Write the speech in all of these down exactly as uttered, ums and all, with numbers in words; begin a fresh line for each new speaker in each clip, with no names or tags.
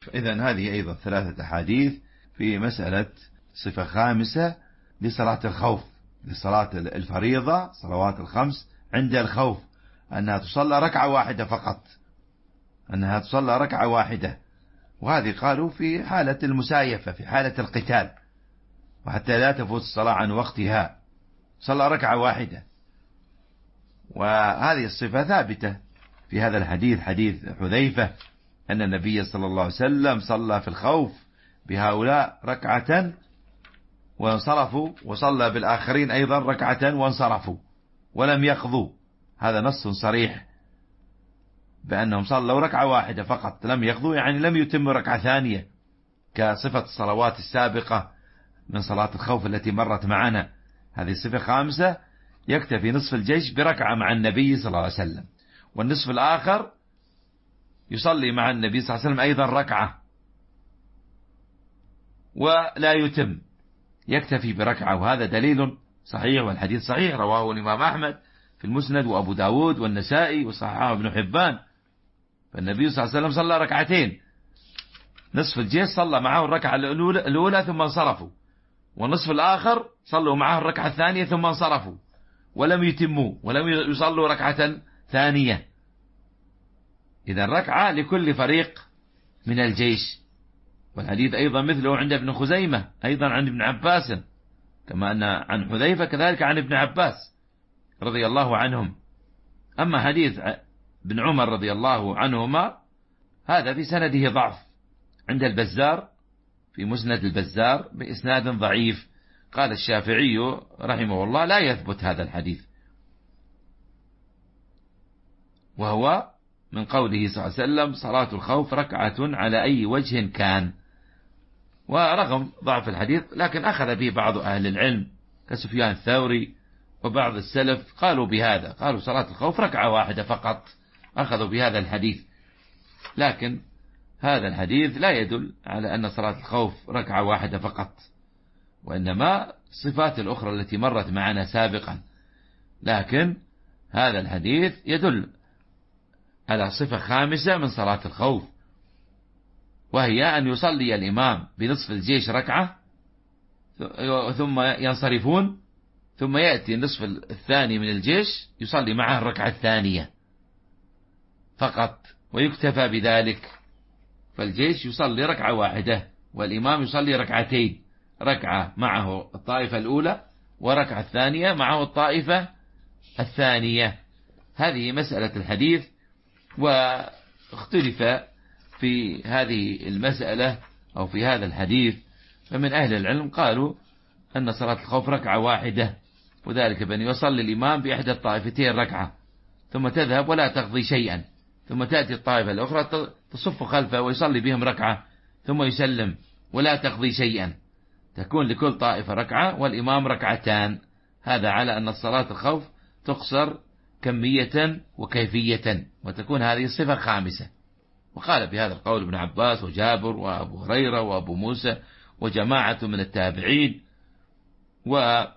إذن هذه أيضا ثلاثة أحاديث في مسألة صفة خامسة لصلاة الخوف، لصلاة الفريضة صلوات الخمس عند الخوف، أنها تصلى ركعة واحدة فقط، أنها تصلى ركعة واحدة. وهذه قالوا في حالة المسايفة، في حالة القتال، وحتى لا تفوت الصلاة عن وقتها صلى ركعة واحدة. وهذه الصفة ثابتة في هذا الحديث، حديث حذيفة أن النبي صلى الله عليه وسلم صلى في الخوف بهؤلاء ركعة وانصرفوا، وصلى بالآخرين أيضا ركعة وانصرفوا ولم يقضوا. هذا نص صريح بأنهم صلوا ركعة واحدة فقط، لم يقضوا يعني لم يتموا ركعة ثانية كصفة الصلوات السابقة من صلاة الخوف التي مرت معنا. هذه الصفة خامسة، يكتفي نصف الجيش بركعة مع النبي صلى الله عليه وسلم، والنصف الآخر يصلي مع النبي صلى الله عليه وسلم أيضا ركعة ولا يتم، يكتفي بركعة. وهذا دليل صحيح، والحديث صحيح رواه الإمام أحمد في المسند وأبو داود والنسائي وصححه ابن حبان. فالنبي صلى الله عليه وسلم صلى ركعتين، نصف الجيش صلى معه الركعة الأولى ثم انصرفوا، والنصف الآخر صلوا معه الركعة الثانية ثم انصرفوا ولم يتموا ولم يصلوا ركعة ثانية. إذا ركعة لكل فريق من الجيش. والحديث أيضا مثله عند ابن خزيمة أيضا عن ابن عباس، كما أن عن حذيفة كذلك عن ابن عباس رضي الله عنهم. أما حديث ابن عمر رضي الله عنهما هذا في سنده ضعف عند البزار، في مسند البزار بإسناد ضعيف. قال الشافعي رحمه الله لا يثبت هذا الحديث، وهو من قوله صلى الله عليه وسلم صلاة الخوف ركعة على أي وجه كان. ورغم ضعف الحديث لكن أخذ به بعض أهل العلم كسفيان الثوري وبعض السلف، قالوا بهذا، قالوا صلاة الخوف ركعة واحدة فقط، أخذوا بهذا الحديث. لكن هذا الحديث لا يدل على أن صلاة الخوف ركعة واحدة فقط، وإنما الصفات الأخرى التي مرت معنا سابقا. لكن هذا الحديث يدل على صفة خامسة من صلاة الخوف، وهي أن يصلي الإمام بنصف الجيش ركعة ثم ينصرفون، ثم يأتي النصف الثاني من الجيش يصلي معه الركعة الثانية فقط ويكتفى بذلك. فالجيش يصلي ركعة واحدة والإمام يصلي ركعتين، ركعة معه الطائفة الأولى وركعة الثانية معه الطائفة الثانية. هذه مسألة الحديث. واختلف في هذه المسألة أو في هذا الحديث، فمن أهل العلم قالوا أن صلاة الخوف ركعة واحدة، وذلك بأن يصلي الإمام بإحدى الطائفتين ركعة ثم تذهب ولا تقضي شيئا، ثم تأتي الطائفة الأخرى تصف خلفه ويصلي بهم ركعة ثم يسلم ولا تقضي شيئا، تكون لكل طائفة ركعة والإمام ركعتان. هذا على أن الصلاة الخوف تقصر كمية وكيفية، وتكون هذه الصفة خامسة. وقال بهذا القول ابن عباس وجابر وأبو هريرة وأبو موسى وجماعة من التابعين. وذكر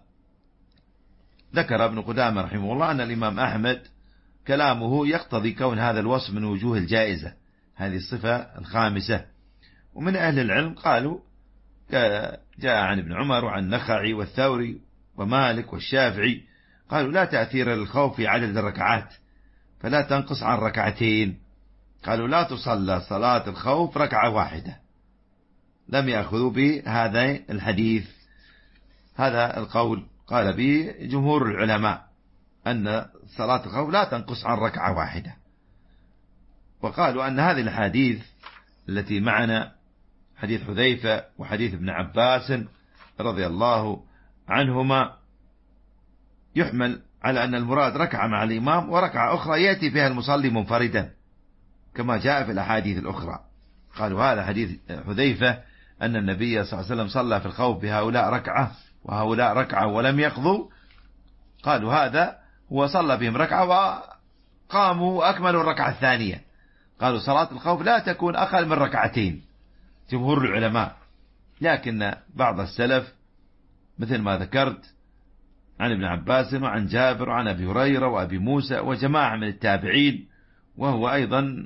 ابن قدامة رحمه الله أن الإمام أحمد كلامه يقتضي كون هذا الوصف من وجوه الجائزة، هذه الصفة الخامسة. ومن أهل العلم قالوا جاء عن ابن عمر وعن النخعي والثوري ومالك والشافعي، قالوا لا تأثير للخوف في عدد الركعات فلا تنقص عن ركعتين، قالوا لا تصلى صلاة الخوف ركعة واحدة، لم يأخذوا بهذا الحديث. هذا القول قال به جمهور العلماء أن صلاة الخوف لا تنقص عن ركعة واحدة. وقالوا أن هذه الحديث التي معنا حديث حذيفة وحديث ابن عباس رضي الله عنهما يحمل على أن المراد ركعة مع الإمام وركعة أخرى يأتي فيها المصلي منفردا كما جاء في الأحاديث الأخرى. قالوا هذا حديث حذيفة أن النبي صلى الله عليه وسلم صلى في الخوف بهؤلاء ركعة وهؤلاء ركعة ولم يقضوا، قالوا هذا هو صلى بهم ركعة وقاموا وأكملوا الركعة الثانية. قالوا صلاة الخوف لا تكون أقل من ركعتين جمهور العلماء. لكن بعض السلف مثل ما ذكرت عن ابن عباس وعن جابر وعن أبي هريرة وأبي موسى وجماعة من التابعين، وهو أيضا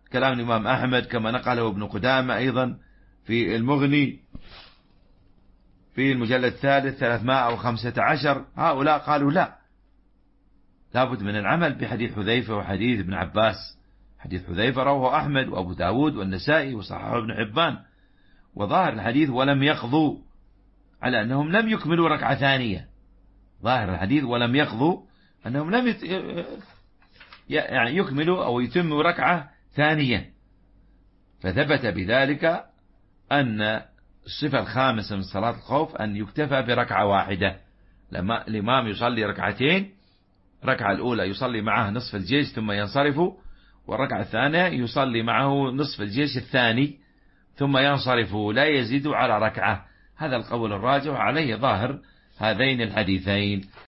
كلام الإمام أحمد كما نقله ابن قدامة أيضا في المغني في المجلد الثالث ثلاثمائة وخمسة عشر. هؤلاء قالوا لا، لابد من العمل بحديث حذيفة وحديث ابن عباس. حديث حذيفة رواه أحمد وأبو داود والنسائي وصححه ابن حبان. وظاهر الحديث ولم يقضوا، على أنهم لم يكملوا ركعة ثانية. ظاهر الحديث ولم يقضوا أنهم لم يت... يعني يكملوا أو يتموا ركعة ثانية. فثبت بذلك أن الصفة الخامسة من صلاة الخوف أن يكتفى بركعة واحدة. لما الإمام يصلي ركعتين، الركعة الأولى يصلي معه نصف الجيش ثم ينصرف، والركعة الثانية يصلي معه نصف الجيش الثاني ثم ينصرف، لا يزيد على ركعة. هذا القول الراجح عليه ظاهر هذين الحديثين.